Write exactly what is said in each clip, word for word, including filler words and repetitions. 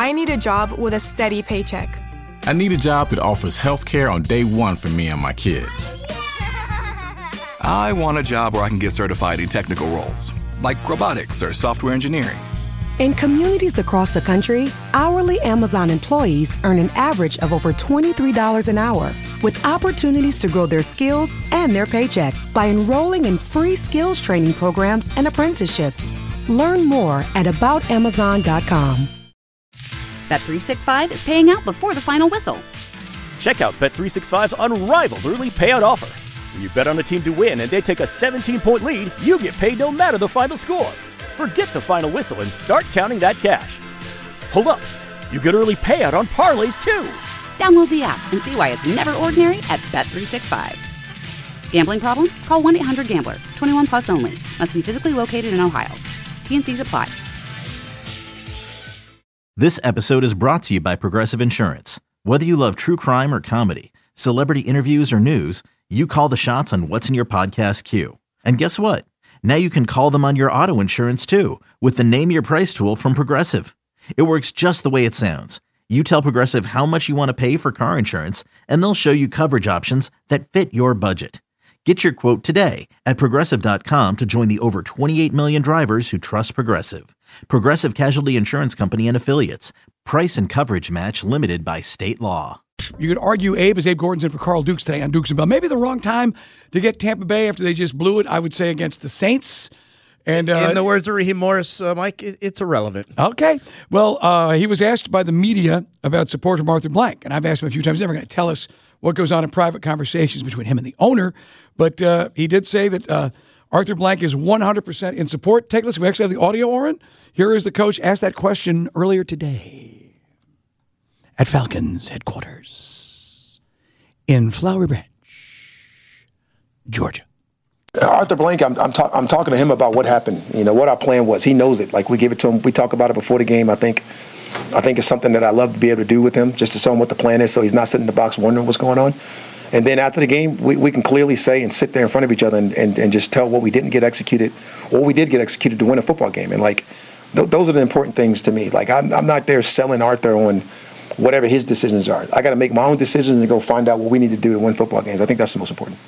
I need a job with a steady paycheck. I need a job that offers health care on day one for me and my kids. I want a job where I can get certified in technical roles, like robotics or software engineering. In communities across the country, hourly Amazon employees earn an average of over twenty-three dollars an hour, with opportunities to grow their skills and their paycheck by enrolling in free skills training programs and apprenticeships. Learn more at about amazon dot com. Bet three sixty-five is paying out before the final whistle. Check out Bet three sixty-five's unrivaled early payout offer. When you bet on a team to win and they take a seventeen-point lead, you get paid no matter the final score. Forget the final whistle and start counting that cash. Hold up. You get early payout on parlays, too. Download the app and see why it's never ordinary at Bet three sixty-five. Gambling problem? Call one eight hundred gambler. twenty-one plus only. Must be physically located in Ohio. T and Cs apply. This episode is brought to you by Progressive Insurance. Whether you love true crime or comedy, celebrity interviews or news, you call the shots on what's in your podcast queue. And guess what? Now you can call them on your auto insurance too with the Name Your Price tool from Progressive. It works just the way it sounds. You tell Progressive how much you want to pay for car insurance, and they'll show you coverage options that fit your budget. Get your quote today at Progressive dot com to join the over twenty-eight million drivers who trust Progressive. Progressive Casualty Insurance Company and Affiliates. Price and coverage match limited by state law. You could argue Abe as Abe Gordon's in for Carl Dukes today on Dukes and Bell. Maybe the wrong time to get Tampa Bay after they just blew it, I would say, against the Saints. And uh, in the words of Raheem Morris, uh, Mike, it, it's irrelevant. Okay. Well, uh, he was asked by the media about support from Arthur Blank, and I've asked him a few times. He's never going to tell us what goes on in private conversations between him and the owner, but uh, he did say that uh, Arthur Blank is one hundred percent in support. Take a listen. We actually have the audio, Oren. Here is the coach asked that question earlier today at Falcons headquarters in Flowery Branch, Georgia. Arthur Blank, I'm I'm, talk, I'm talking to him about what happened. You know, what our plan was. He knows it. Like, we give it to him. We talk about it before the game. I think I think it's something that I love to be able to do with him, just to show him what the plan is so he's not sitting in the box wondering what's going on. And then after the game, we, we can clearly say and sit there in front of each other and, and, and just tell what we didn't get executed or we did get executed to win a football game. And, like, th- those are the important things to me. Like, I'm, I'm not there selling Arthur on whatever his decisions are. I got to make my own decisions and go find out what we need to do to win football games. I think that's the most important.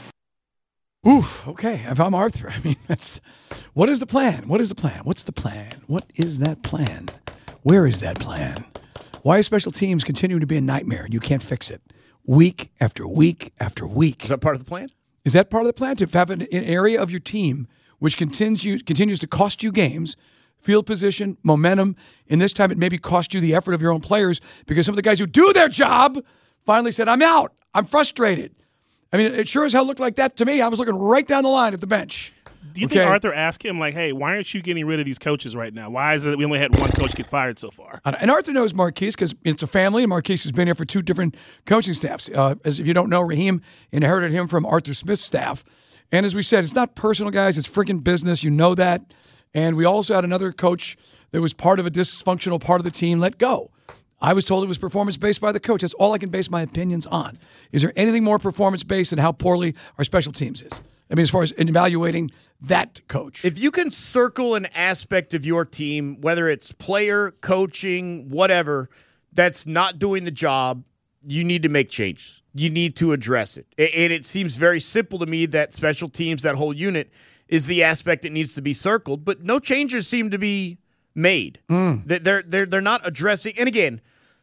Ooh, okay. If I'm Arthur, I mean, that's what is the plan? What is the plan? What's the plan? What is that plan? Where is that plan? Why are special teams continuing to be a nightmare and you can't fix it week after week after week? Is that part of the plan? Is that part of the plan to have an, an area of your team which continues continues to cost you games, field position, momentum, and this time it maybe cost you the effort of your own players because some of the guys who do their job finally said, I'm out. I'm frustrated. I mean, it sure as hell looked like that to me. I was looking right down the line at the bench. Do you okay. think Arthur asked him, like, hey, why aren't you getting rid of these coaches right now? Why is it we only had one coach get fired so far? And Arthur knows Marquise because it's a family, and Marquise has been here for two different coaching staffs. Uh, as if you don't know, Raheem inherited him from Arthur Smith's staff. And as we said, it's not personal, guys. It's freaking business. You know that. And we also had another coach that was part of a dysfunctional part of the team let go. I was told it was performance-based by the coach. That's all I can base my opinions on. Is there anything more performance-based than how poorly our special teams is? I mean, as far as evaluating that coach. If you can circle an aspect of your team, whether it's player, coaching, whatever, that's not doing the job, you need to make changes. You need to address it. And it seems very simple to me that special teams, that whole unit, is the aspect that needs to be circled, but no changes seem to be made. Mm. They're, they're, they're not addressing, and again,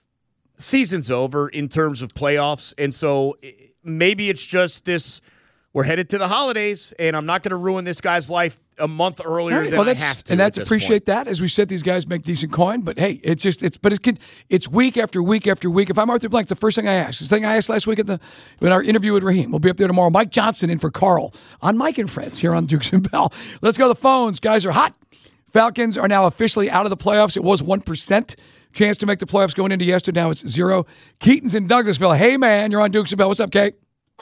season's over in terms of playoffs, and so maybe it's just this, we're headed to the holidays, and I'm not going to ruin this guy's life a month earlier right. than well, I have to. And that's appreciate point. that. As we said, these guys make decent coin, but hey, it's just, it's, but it's, it's week after week after week. If I'm Arthur Blank, the first thing I ask, the thing I asked last week at the, in our interview with Raheem, we'll be up there tomorrow. Mike Johnson in for Carl on Mike and Friends here on Dukes and Bell. Let's go to the phones. Guys are hot. Falcons are now officially out of the playoffs. It was one percent chance to make the playoffs going into yesterday. Now it's zero. Keaton's in Douglasville. Hey, man, you're on Dukes and Bell. What's up, Kate?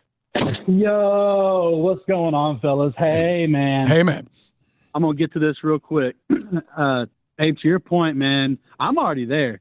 Yo, what's going on, fellas? Hey, man. Hey, man. I'm going to get to this real quick. uh, hey, to your point, man, I'm already there.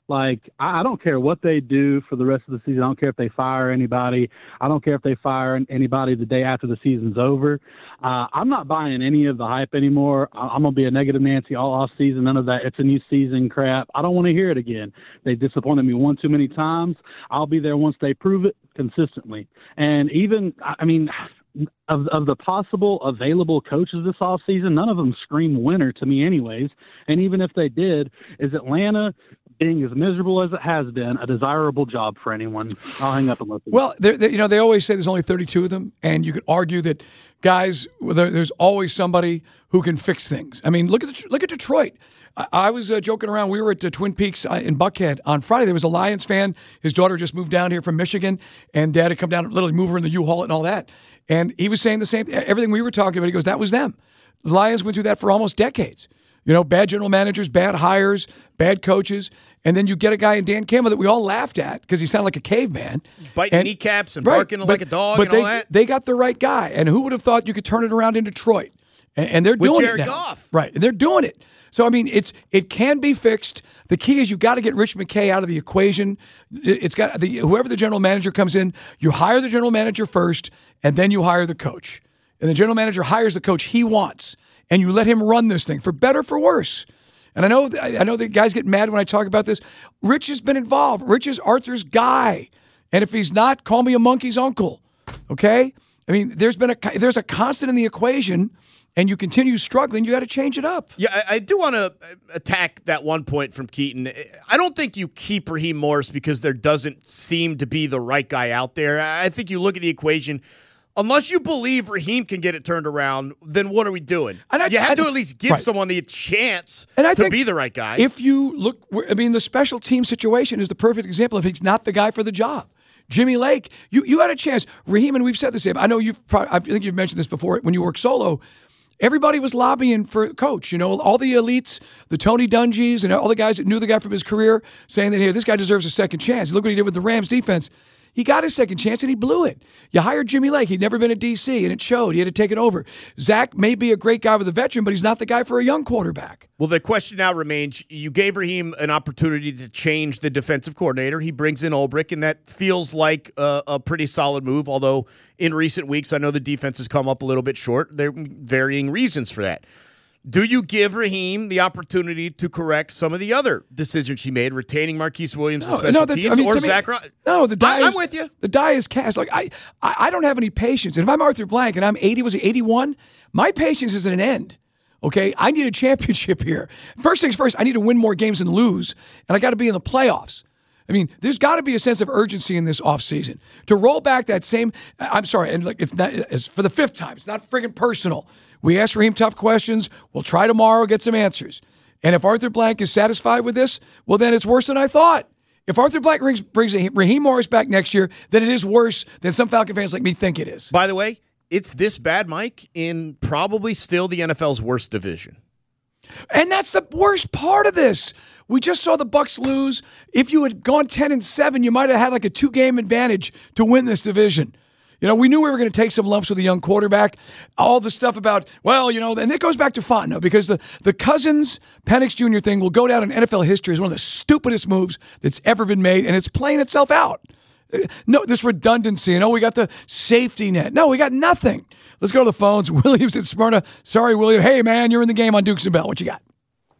Like, I I don't care what they do for the rest of the season. I don't care if they fire anybody. I don't care if they fire anybody the day after the season's over. Uh, I'm not buying any of the hype anymore. I- I'm going to be a negative Nancy all off season. None of that. It's a new season crap. I don't want to hear it again. They disappointed me one too many times. I'll be there once they prove it consistently. And even, I mean, Of, of the possible available coaches this offseason, none of them scream winner to me anyways. And even if they did, is Atlanta, being as miserable as it has been, a desirable job for anyone? I'll hang up and listen. Well, they're, they're, you know, they always say there's only thirty-two of them, and you could argue that, guys, there, there's always somebody who can fix things. I mean, look at the, look at Detroit. I, I was uh, joking around. We were at uh, Twin Peaks uh, in Buckhead on Friday. There was a Lions fan. His daughter just moved down here from Michigan, and Dad had come down, literally move her in the U-Haul and all that. And he was saying the same, everything we were talking about. He goes, that was them. The Lions went through that for almost decades. You know, bad general managers, bad hires, bad coaches. And then you get a guy in Dan Campbell that we all laughed at because he sounded like a caveman. Biting and, kneecaps and right, barking but, like a dog but and they, all that. They got the right guy. And who would have thought you could turn it around in Detroit? And, and they're With doing Jared it now. Goff. Right. They're doing it. So, I mean, it's it can be fixed. The key is you got to get Rich McKay out of the equation. It's got the, whoever the general manager comes in, you hire the general manager first, and then you hire the coach. And the general manager hires the coach he wants, and you let him run this thing for better, for worse. And I know I know that guys get mad when I talk about this. Rich has been involved. Rich is Arthur's guy. And if he's not, call me a monkey's uncle. Okay? I mean, there's been a there's a constant in the equation, and you continue struggling, you got to change it up. Yeah, I, I do want to attack that one point from Keaton. I don't think you keep Raheem Morris because there doesn't seem to be the right guy out there. I think you look at the equation. Unless you believe Raheem can get it turned around, then what are we doing? And I, you have I, to at least give right. someone the chance and I to think be the right guy. If you look, I mean, the special team situation is the perfect example if he's not the guy for the job. Jimmy Lake, you, you had a chance. Raheem, and we've said the same. I know you've probably, I think you've mentioned this before when you worked solo. Everybody was lobbying for a coach. You know, all the elites, the Tony Dungy's, and all the guys that knew the guy from his career saying that, hey, this guy deserves a second chance. Look what he did with the Rams defense. He got his second chance, and he blew it. You hired Jimmy Lake. He'd never been at D C, and it showed. He had to take it over. Zach may be a great guy with a veteran, but he's not the guy for a young quarterback. Well, the question now remains, you gave Raheem an opportunity to change the defensive coordinator. He brings in Ulbrich, and that feels like a, a pretty solid move, although in recent weeks I know the defense has come up a little bit short. There are varying reasons for that. Do you give Raheem the opportunity to correct some of the other decisions he made, retaining Marquise Williams no, to special no, the, teams I mean, or Zach Ron- No, the die I, is, I'm with you. The die is cast. Like I, I, I don't have any patience. And if I'm Arthur Blank and I'm eighty, was he eighty-one? My patience is at an end. Okay, I need a championship here. First things first, I need to win more games than lose, and I got to be in the playoffs. I mean, there's got to be a sense of urgency in this offseason. To roll back that same, I'm sorry, and like it's not, it's for the fifth time, it's not friggin' personal. We asked Raheem tough questions. We'll try tomorrow, get some answers. And if Arthur Blank is satisfied with this, well, then it's worse than I thought. If Arthur Blank brings, brings Raheem Morris back next year, then it is worse than some Falcon fans like me think it is. By the way, it's this bad, Mike, in probably still the N F L's worst division. And that's the worst part of this. We just saw the Bucs lose. If you had gone ten and seven, you might have had like a two-game advantage to win this division. You know, we knew we were going to take some lumps with a young quarterback. All the stuff about, well, you know, and it goes back to Fontenot because the, the Cousins Penix Junior thing will go down in N F L history as one of the stupidest moves that's ever been made, and it's playing itself out. No, this redundancy, and oh, we got the safety net. No, we got nothing. Let's go to the phones. Williams at Smyrna. Sorry, William. Hey, man, you're in the game on Dukes and Bell. What you got?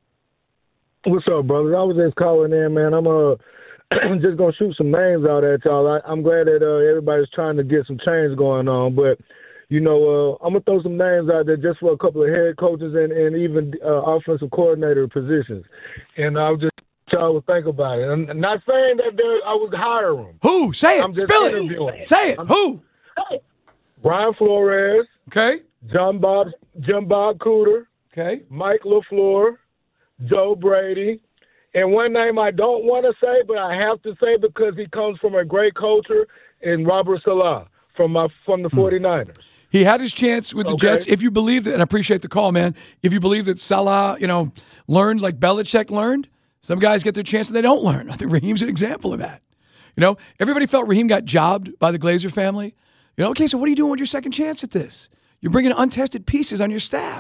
What's up, brothers? I was just calling in, man. I'm uh, just going to shoot some names out at y'all. I, I'm glad that uh, everybody's trying to get some change going on. But, you know, uh, I'm going to throw some names out there just for a couple of head coaches and, and even uh, offensive coordinator positions. And I'll just y'all would think about it. I'm not saying that I would hire them. Who? Say it. Spill it. Say it. I'm, Who? Brian Flores. Okay. John Bob, Jim Bob Cooter. Okay. Mike LaFleur. Joe Brady. And one name I don't want to say, but I have to say because he comes from a great culture, in Robert Saleh from my from the hmm. 49ers. He had his chance with the okay. Jets. If you believe that, and I appreciate the call, man, if you believe that Salah, you know, learned like Belichick learned, some guys get their chance and they don't learn. I think Raheem's an example of that. You know, everybody felt Raheem got jobbed by the Glazer family. You know, okay, so what are you doing with your second chance at this? You're bringing untested pieces on your staff.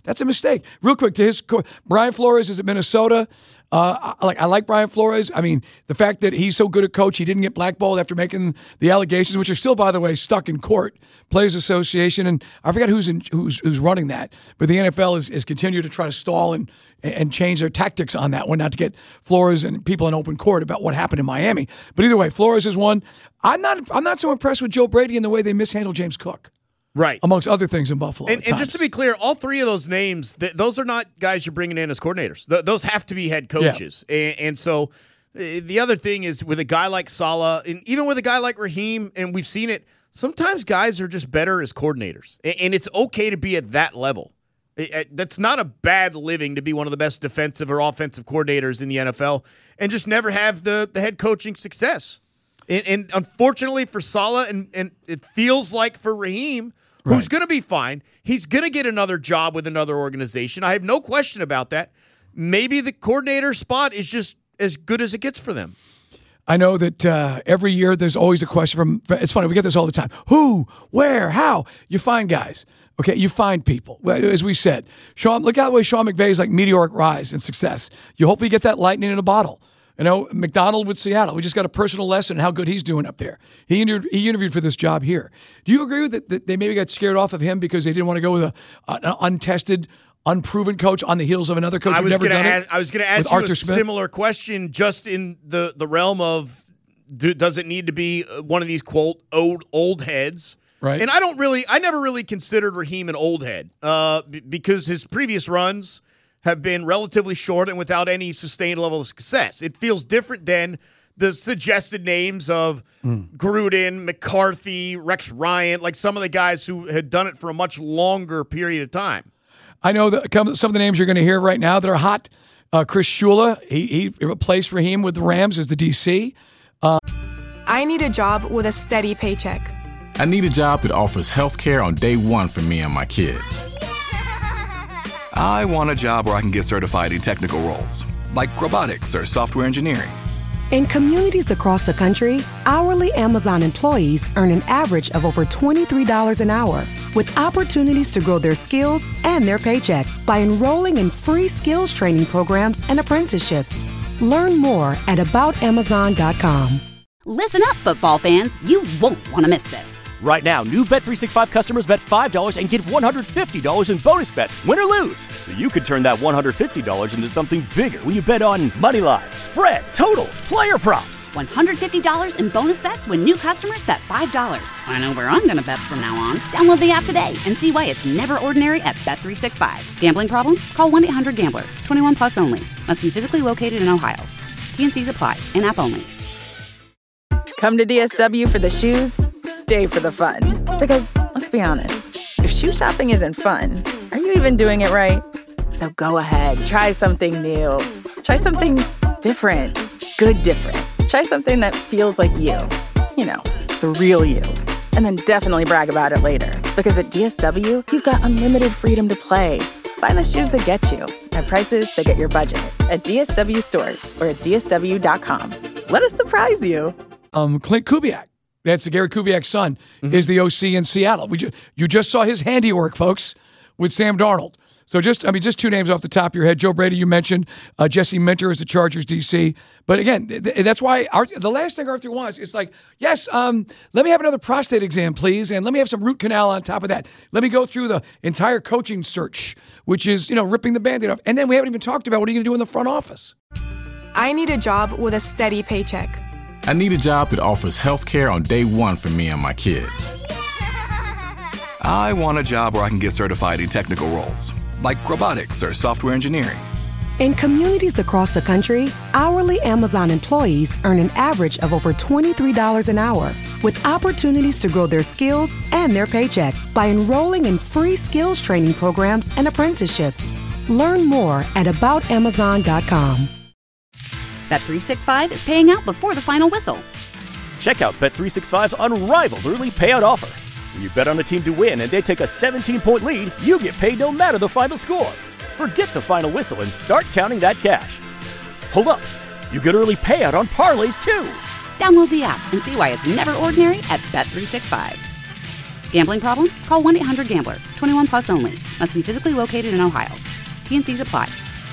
That's a mistake. Real quick, to his Brian Flores is at Minnesota. Uh, I like I like Brian Flores. I mean, the fact that he's so good a coach, he didn't get blackballed after making the allegations, which are still, by the way, stuck in court. Players Association, and I forget who's in, who's who's running that, but the N F L is, is continuing to try to stall and and change their tactics on that one, not to get Flores and people in open court about what happened in Miami. But either way, Flores is one. I'm not I'm not so impressed with Joe Brady and the way they mishandled James Cook. Right. Amongst other things in Buffalo. And, and just to be clear, all three of those names, th- those are not guys you're bringing in as coordinators. Th- those have to be head coaches. Yeah. And, and so uh, the other thing is with a guy like Saleh, and even with a guy like Raheem, and we've seen it, sometimes guys are just better as coordinators. And, and it's okay to be at that level. It, it, that's not a bad living to be one of the best defensive or offensive coordinators in the N F L and just never have the, the head coaching success. And, and unfortunately for Saleh, and, and it feels like for Raheem, who's right. going to be fine. He's going to get another job with another organization. I have no question about that. Maybe the coordinator spot is just as good as it gets for them. I know that uh, every year there's always a question from, it's funny, we get this all the time. Who, where, how? You find guys. Okay, you find people. As we said, Sean, look at the way Sean McVay is like meteoric rise and success. You hopefully get that lightning in a bottle. You know, McDonald with Seattle. We just got a personal lesson in how good he's doing up there. He interviewed, he interviewed for this job here. Do you agree with it that they maybe got scared off of him because they didn't want to go with a, an untested, unproven coach on the heels of another coach who'd never done ask, it? I was going to ask you Arthur a Smith? similar question, just in the, the realm of do, does it need to be one of these quote old old heads? Right. And I don't really, I never really considered Raheem an old head uh, b- because his previous runs have been relatively short and without any sustained level of success. It feels different than the suggested names of mm. Gruden, McCarthy, Rex Ryan, like some of the guys who had done it for a much longer period of time. I know that some of the names you're going to hear right now that are hot. Uh, Chris Shula, he, he replaced Raheem with the Rams as the D C. Uh, I need a job with a steady paycheck. I need a job that offers health care on day one for me and my kids. I want a job where I can get certified in technical roles, like robotics or software engineering. In communities across the country, hourly Amazon employees earn an average of over twenty-three dollars an hour, with opportunities to grow their skills and their paycheck by enrolling in free skills training programs and apprenticeships. Learn more at about amazon dot com. Listen up, football fans. You won't want to miss this. Right now, new Bet three sixty-five customers bet five dollars and get one hundred fifty dollars in bonus bets, win or lose. So you could turn that one hundred fifty dollars into something bigger when you bet on money line, spread, totals, player props. one hundred fifty dollars in bonus bets when new customers bet five dollars. I know where I'm going to bet from now on. Download the app today and see why it's never ordinary at Bet three sixty-five. Gambling problem? Call one eight hundred gambler. twenty-one plus only. Must be physically located in Ohio. T N Cs apply. In-app only. Come to D S W for the shoes, stay for the fun. Because, let's be honest, if shoe shopping isn't fun, are you even doing it right? So go ahead, try something new. Try something different. Good different. Try something that feels like you. You know, the real you. And then definitely brag about it later. Because at D S W, you've got unlimited freedom to play. Find the shoes that get you at prices that get your budget at D S W stores or at D S W dot com. Let us surprise you. Um, Clint Kubiak, that's Gary Kubiak's son, mm-hmm. is the O C in Seattle. We ju- you just saw his handiwork, folks, with Sam Darnold. So just, I mean, just two names off the top of your head. Joe Brady, you mentioned. Uh, Jesse Minter is the Chargers D C. But again, th- th- that's why our, the last thing Arthur wants is like, yes, um, let me have another prostate exam, please, and let me have some root canal on top of that. Let me go through the entire coaching search, which is, you know, ripping the Band-Aid off. And then we haven't even talked about what are you going to do in the front office. I need a job with a steady paycheck. I need a job that offers health care on day one for me and my kids. I want a job where I can get certified in technical roles, like robotics or software engineering. In communities across the country, hourly Amazon employees earn an average of over twenty-three dollars an hour, with opportunities to grow their skills and their paycheck by enrolling in free skills training programs and apprenticeships. Learn more at about amazon dot com. Bet three sixty-five is paying out before the final whistle. Check out Bet three sixty-five's unrivaled early payout offer. When you bet on a team to win and they take a seventeen-point lead, you get paid no matter the final score. Forget the final whistle and start counting that cash. Hold up. You get early payout on parlays, too. Download the app and see why it's never ordinary at Bet three sixty-five. Gambling problem? Call one eight hundred gambler. twenty-one plus only. Must be physically located in Ohio. T N Cs apply.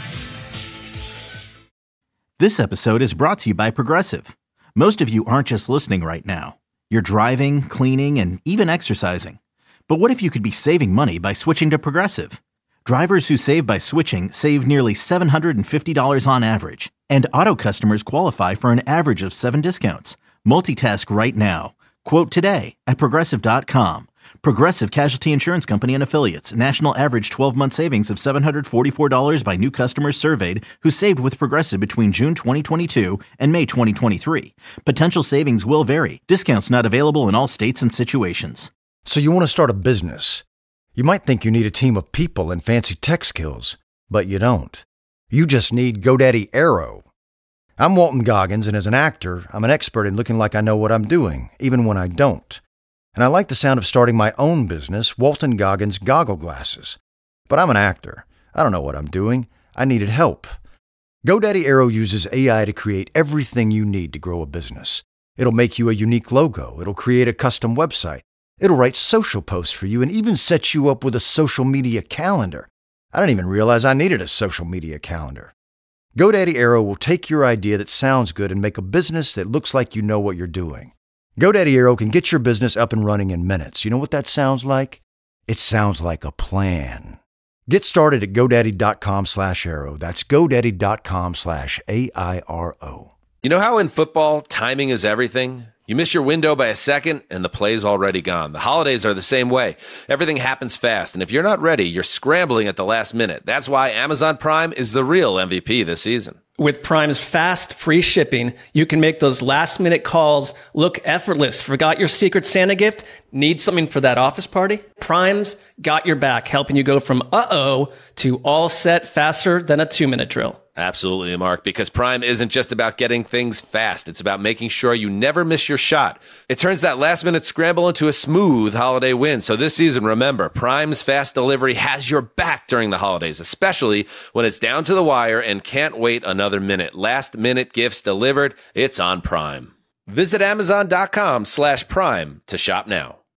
This episode is brought to you by Progressive. Most of you aren't just listening right now. You're driving, cleaning, and even exercising. But what if you could be saving money by switching to Progressive? Drivers who save by switching save nearly seven hundred fifty dollars on average. And auto customers qualify for an average of seven discounts. Multitask right now. Quote today at Progressive dot com. Progressive Casualty Insurance Company and Affiliates. National average twelve-month savings of seven hundred forty-four dollars by new customers surveyed who saved with Progressive between June twenty twenty-two and May twenty twenty-three. Potential savings will vary. Discounts not available in all states and situations. So you want to start a business. You might think you need a team of people and fancy tech skills, but you don't. You just need GoDaddy Aero. I'm Walton Goggins, and as an actor, I'm an expert in looking like I know what I'm doing, even when I don't. And I like the sound of starting my own business, Walton Goggins Goggle Glasses. But I'm an actor. I don't know what I'm doing. I needed help. GoDaddy Aero uses A I to create everything you need to grow a business. It'll make you a unique logo. It'll create a custom website. It'll write social posts for you and even set you up with a social media calendar. I didn't even realize I needed a social media calendar. GoDaddy Aero will take your idea that sounds good and make a business that looks like you know what you're doing. GoDaddy Aero can get your business up and running in minutes. You know what that sounds like? It sounds like a plan. Get started at GoDaddy.com slash Aero. That's GoDaddy.com slash A I R O. You know how in football, timing is everything? You miss your window by a second, and the play's already gone. The holidays are the same way. Everything happens fast, and if you're not ready, you're scrambling at the last minute. That's why Amazon Prime is the real M V P this season. With Prime's fast, free shipping, you can make those last-minute calls look effortless. Forgot your Secret Santa gift? Need something for that office party? Prime's got your back, helping you go from uh-oh to all set faster than a two-minute drill. Absolutely, Mark, because Prime isn't just about getting things fast. It's about making sure you never miss your shot. It turns that last-minute scramble into a smooth holiday win. So this season, remember, Prime's fast delivery has your back during the holidays, especially when it's down to the wire and can't wait another minute. Last-minute gifts delivered. It's on Prime. Visit Amazon.com slash Prime to shop now.